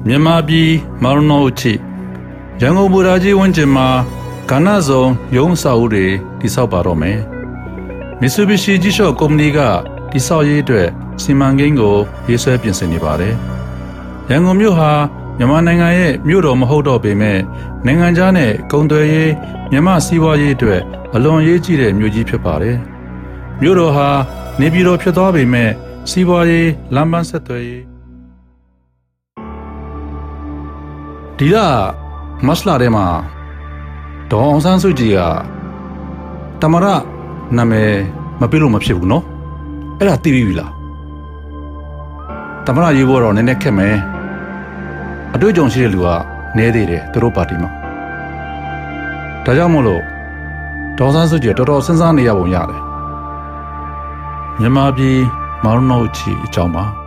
မြန်မာပြည်မောင်နှောဦးချစ်ရန်ကုန်ဘူရာကြီးဝန်းကျင်မှာကဏ္ဍစုံရုံးအဆောက်အဦတွေတည်ဆောက်ပါတော့မယ်။ Mitsubishi ကြီးရှော့ကုမ္ပဏီကတည်ဆောက်ရေးအတွက်စီမံကိန်းကိုရေးဆွဲပြင်ဆင်နေပါတယ်။ရန်ကုန်မြို့ဟာမြန်မာနိုင်ငံရဲ့မြို့တော်မဟုတ်တော့ပေမဲ့နိုင်ငံခြားနဲ့ကုန်သွယ်ရေးမြန်မာစီးပွားရေးအတွက်အလွန်အရေးကြီးတဲ့မြို့ကြီးဖြစ်ပါတယ်။မြို့တော်ဟာနေပြည်တော်ဖြစ်သွားပေမဲ့စီးပွားရေးလမ်းပန်းဆက်သွယ်ရေးဒီလမတ်လထဲမှာဒေါ်အောင်ဆန်းစုကြည်ကတမရနာမည်မပြလို့မဖြစ်ဘူးနော်အဲ့ဒါသိပြီလားတမရရေးဖို့တော့နည်းနည်းခက်မယ်အတွေ့အကြုံရှိတဲ့လူကနည်းသေးတယ်သူတို့ပါတီမှာဒါကြောင့်မို့လို့ဒေါ်အောင်ဆန်းစုကြည်တော်တော်စဉ်းစားနေရပုံရတယ်မြန်မာပြည်မောင်နှောဦးချီအကြောင်းပါ